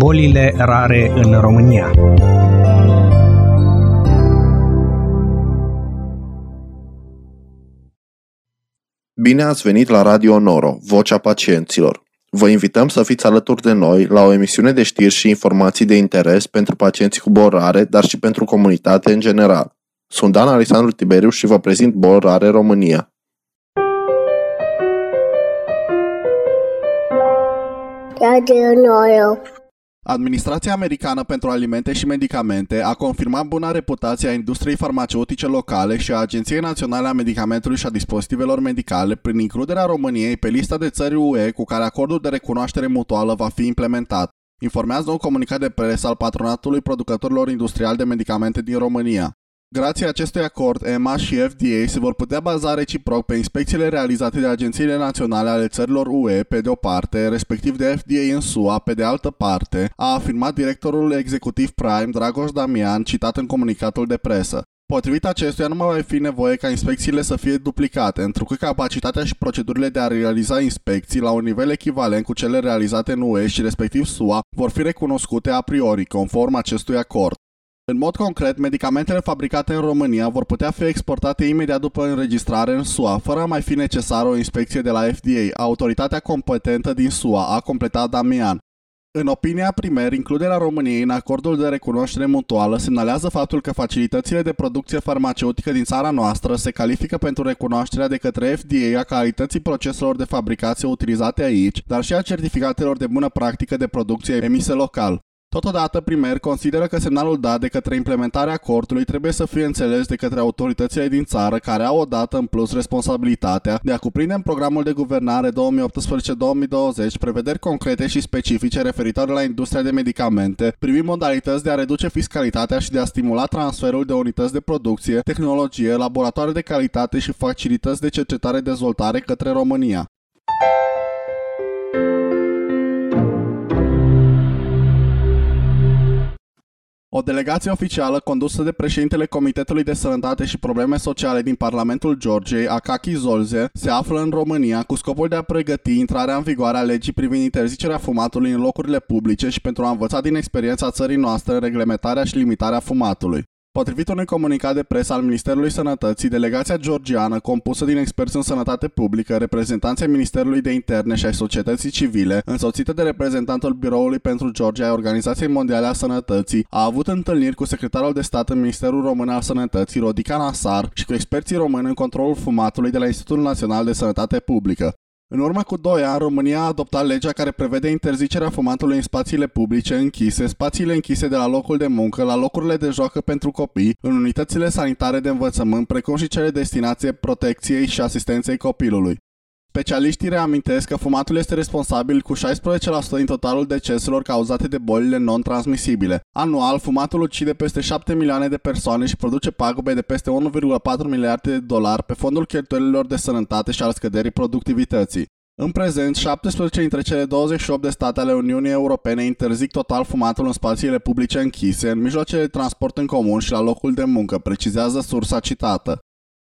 bolile rare în România. Bine ați venit la Radio Noro, Vocea Pacienților. Vă invităm să fiți alături de noi la o emisiune de știri și informații de interes pentru pacienții cu boli rare, dar și pentru comunitate în general. Sunt Dan Alexandru Tiberiu și vă prezint Boli Rare România. Radio Noro. Administrația Americană pentru Alimente și Medicamente a confirmat buna reputație a industriei farmaceutice locale și a Agenției Naționale a Medicamentului și a Dispozitivelor Medicale prin includerea României pe lista de țări UE cu care acordul de recunoaștere mutuală va fi implementat, informează un comunicat de presă al Patronatului Producătorilor Industriali de Medicamente din România. Grație acestui acord, EMA și FDA se vor putea baza reciproc pe inspecțiile realizate de agențiile naționale ale țărilor UE pe de o parte, respectiv de FDA în SUA pe de altă parte, a afirmat directorul executiv Prime, Dragoș Damian, citat în comunicatul de presă. Potrivit acestuia, nu mai va fi nevoie ca inspecțiile să fie duplicate, întrucât capacitatea și procedurile de a realiza inspecții la un nivel echivalent cu cele realizate în UE și respectiv SUA vor fi recunoscute a priori, conform acestui acord. În mod concret, medicamentele fabricate în România vor putea fi exportate imediat după înregistrare în SUA, fără a mai fi necesară o inspecție de la FDA, autoritatea competentă din SUA, a completat Damian. În opinia Primer, includerea României în acordul de recunoaștere mutuală semnalează faptul că facilitățile de producție farmaceutică din țara noastră se califică pentru recunoașterea de către FDA a calității proceselor de fabricație utilizate aici, dar și a certificatelor de bună practică de producție emise local. Totodată, Primer consideră că semnalul dat de către implementarea acordului trebuie să fie înțeles de către autoritățile din țară care au odată în plus responsabilitatea de a cuprinde în programul de guvernare 2018-2020 prevederi concrete și specifice referitoare la industria de medicamente, privind modalități de a reduce fiscalitatea și de a stimula transferul de unități de producție, tehnologie, laboratoare de calitate și facilități de cercetare-dezvoltare către România. O delegație oficială condusă de președintele Comitetului de Sănătate și Probleme Sociale din Parlamentul Georgiei, Akaki Zolze, se află în România cu scopul de a pregăti intrarea în vigoare a legii privind interzicerea fumatului în locurile publice și pentru a învăța din experiența țării noastre reglementarea și limitarea fumatului. Potrivit unui comunicat de presă al Ministerului Sănătății, delegația georgiană, compusă din experți în sănătate publică, reprezentanții Ministerului de Interne și ai societății civile, însoțită de reprezentantul Biroului pentru Georgia ai Organizației Mondiale a Sănătății, a avut întâlniri cu secretarul de stat în Ministerul Român al Sănătății, Rodica Nasar, și cu experții români în controlul fumatului de la Institutul Național de Sănătate Publică. În urmă cu 2 ani, România a adoptat legea care prevede interzicerea fumatului în spațiile publice închise, spațiile închise de la locul de muncă, la locurile de joacă pentru copii, în unitățile sanitare de învățământ, precum și cele destinate protecției și asistenței copilului. Specialiștii reamintesc că fumatul este responsabil cu 16% din totalul deceselor cauzate de bolile non-transmisibile. Anual, fumatul ucide peste 7 milioane de persoane și produce pagube de peste 1,4 miliarde de dolari pe fondul cheltuielilor de sănătate și al scăderii productivității. În prezent, 17 dintre cele 28 de state ale Uniunii Europene interzic total fumatul în spațiile publice închise, în mijloacele de transport în comun și la locul de muncă, precizează sursa citată.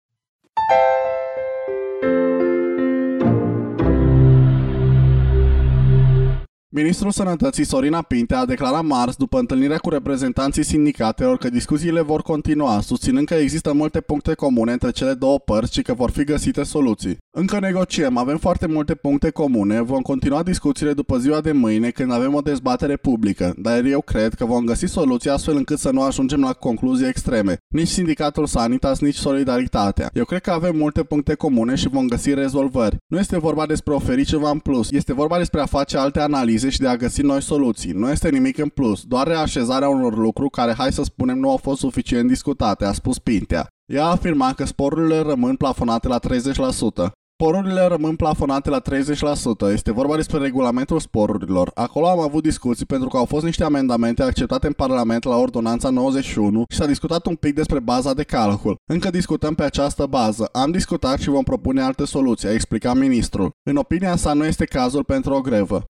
Ministrul Sănătății Sorina Pintea a declarat marți, după întâlnirea cu reprezentanții sindicatelor, că discuțiile vor continua, susținând că există multe puncte comune între cele două părți și că vor fi găsite soluții. Încă negociem, avem foarte multe puncte comune, vom continua discuțiile după ziua de mâine când avem o dezbatere publică, dar eu cred că vom găsi soluții astfel încât să nu ajungem la concluzii extreme. Nici Sindicatul Sanitas, nici Solidaritatea. Eu cred că avem multe puncte comune și vom găsi rezolvări. Nu este vorba despre a oferi ceva în plus, este vorba despre a face alte analize și de a găsi noi soluții. Nu este nimic în plus, doar reașezarea unor lucruri care, hai să spunem, nu au fost suficient discutate, a spus Pintea. Ea a afirmat că sporurile rămân plafonate la 30%. Sporurile rămân plafonate la 30%. Este vorba despre regulamentul sporurilor. Acolo am avut discuții pentru că au fost niște amendamente acceptate în Parlament la Ordonanța 91 și s-a discutat un pic despre baza de calcul. Încă discutăm pe această bază. Am discutat și vom propune alte soluții, a explicat ministrul. În opinia sa, nu este cazul pentru o grevă.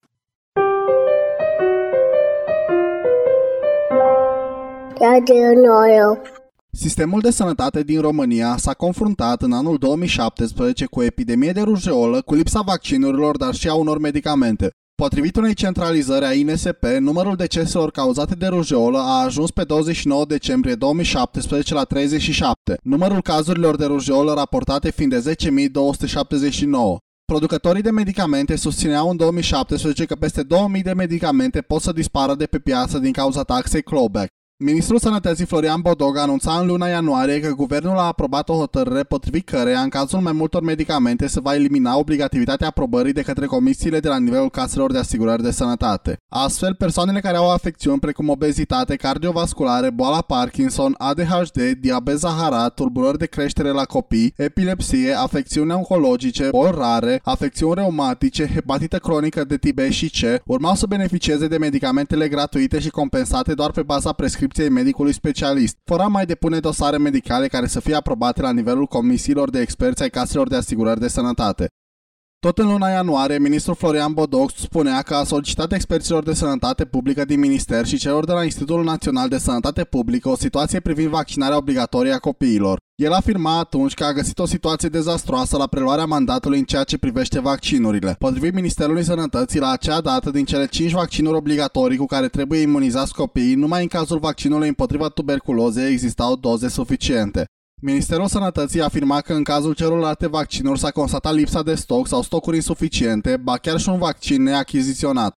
Radio Noro. Sistemul de sănătate din România s-a confruntat în anul 2017 cu o epidemie de rujeolă, cu lipsa vaccinurilor, dar și a unor medicamente. Potrivit unei centralizări a INSP, numărul deceselor cauzate de rujeolă a ajuns pe 29 decembrie 2017 la 37, numărul cazurilor de rujeolă raportate fiind de 10.279. Producătorii de medicamente susțineau în 2017 că peste 2000 de medicamente pot să dispară de pe piață din cauza taxei clawback. Ministrul Sănătății Florian Bodog anunța în luna ianuarie că guvernul a aprobat o hotărâre potrivit căreia, în cazul mai multor medicamente, se va elimina obligativitatea aprobării de către comisiile de la nivelul caselor de asigurări de sănătate. Astfel, persoanele care au afecțiuni precum obezitate, cardiovasculare, boala Parkinson, ADHD, diabet zaharat, tulburări de creștere la copii, epilepsie, afecțiuni oncologice, boli rare, afecțiuni reumatice, hepatită cronică de tip B și C, urmau să beneficieze de medicamentele gratuite și compensate doar pe baza prescripției medicului specialist, fără a mai depune dosare medicale care să fie aprobate la nivelul comisiilor de experți ai caselor de asigurări de sănătate. Tot în luna ianuarie, ministrul Florian Bodog spunea că a solicitat experților de sănătate publică din minister și celor de la Institutul Național de Sănătate Publică o situație privind vaccinarea obligatorie a copiilor. El afirma atunci că a găsit o situație dezastroasă la preluarea mandatului în ceea ce privește vaccinurile. Potrivit Ministerului Sănătății, la acea dată, din cele 5 vaccinuri obligatorii cu care trebuie imunizați copiii, numai în cazul vaccinului împotriva tuberculozei existau doze suficiente. Ministerul Sănătății afirma că în cazul celorlalte vaccinuri s-a constatat lipsa de stoc sau stocuri insuficiente, ba chiar și un vaccin neachiziționat.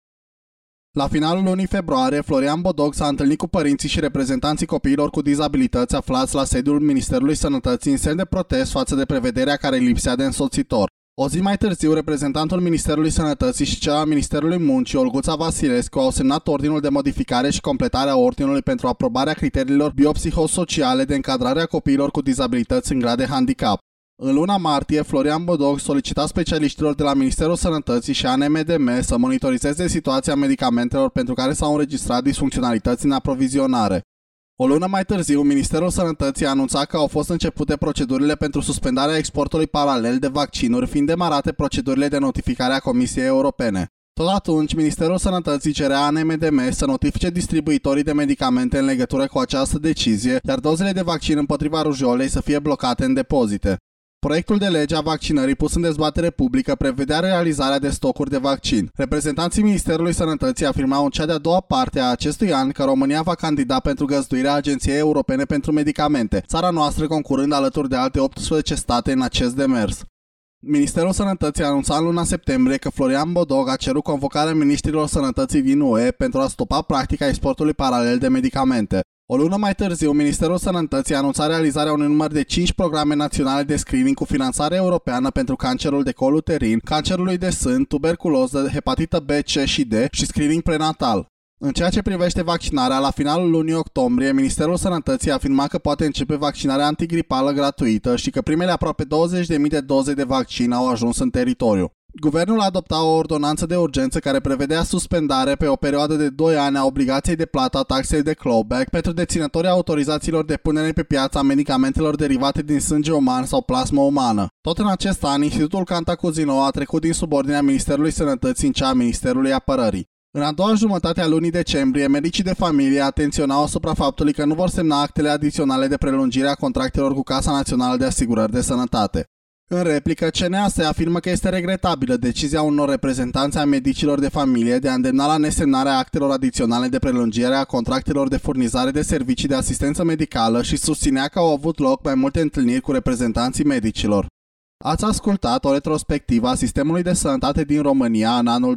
La finalul lunii februarie, Florian Bodog s-a întâlnit cu părinții și reprezentanții copiilor cu dizabilități aflați la sediul Ministerului Sănătății în semn de protest față de prevederea care lipsea de însoțitor. O zi mai târziu, reprezentantul Ministerului Sănătății și cel al Ministerului Muncii, Olguța Vasilescu, au semnat ordinul de modificare și completare a ordinului pentru aprobarea criteriilor biopsihosociale de încadrare a copiilor cu dizabilități în grad de handicap. În luna martie, Florian Bodog solicita specialiștilor de la Ministerul Sănătății și ANMDM să monitorizeze situația medicamentelor pentru care s-au înregistrat disfuncționalități în aprovizionare. O lună mai târziu, Ministerul Sănătății a anunțat că au fost începute procedurile pentru suspendarea exportului paralel de vaccinuri, fiind demarate procedurile de notificare a Comisiei Europene. Tot atunci, Ministerul Sănătății cerea ANMDM să notifice distribuitorii de medicamente în legătură cu această decizie, iar dozele de vaccin împotriva rujeolei să fie blocate în depozite. Proiectul de lege a vaccinării pus în dezbatere publică prevedea realizarea de stocuri de vaccin. Reprezentanții Ministerului Sănătății afirmau în cea de-a doua parte a acestui an că România va candida pentru găzduirea Agenției Europene pentru Medicamente, țara noastră concurând alături de alte 18 state în acest demers. Ministerul Sănătății anunța în luna septembrie că Florian Bodog a cerut convocarea ministrilor sănătății din UE pentru a stopa practica exportului paralel de medicamente. O lună mai târziu, Ministerul Sănătății anunța realizarea unui număr de 5 programe naționale de screening cu finanțare europeană pentru cancerul de col uterin, cancerului de sân, tuberculoză, hepatită B, C și D și screening prenatal. În ceea ce privește vaccinarea, la finalul lunii octombrie, Ministerul Sănătății afirma că poate începe vaccinarea antigripală gratuită și că primele aproape 20.000 de doze de vaccin au ajuns în teritoriu. Guvernul a adoptat o ordonanță de urgență care prevedea suspendare pe o perioadă de 2 ani a obligației de plată a taxei de clawback pentru deținătorii autorizațiilor de punere pe piață a medicamentelor derivate din sânge uman sau plasmă umană. Tot în acest an, Institutul Cantacuzino a trecut din subordinea Ministerului Sănătății în cea a Ministerului Apărării. În a doua jumătate a lunii decembrie, medicii de familie atenționau asupra faptului că nu vor semna actele adiționale de prelungire a contractelor cu Casa Națională de Asigurări de Sănătate. În replică, CNAS afirmă că este regretabilă decizia unor reprezentanți a medicilor de familie de a îndemna la nesemnarea actelor adiționale de prelungire a contractelor de furnizare de servicii de asistență medicală și susținea că au avut loc mai multe întâlniri cu reprezentanții medicilor. Ați ascultat o retrospectivă a sistemului de sănătate din România în anul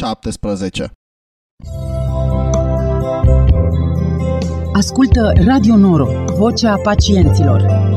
2017. Ascultă Radio Noro, vocea pacienților.